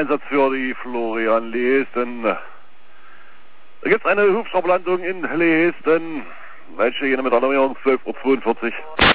Einsatz für die Florian Lehesten. Da gibt es eine Hubschrauberlandung in Lehesten, welche hier mit Alarmierung 12:42 Uhr.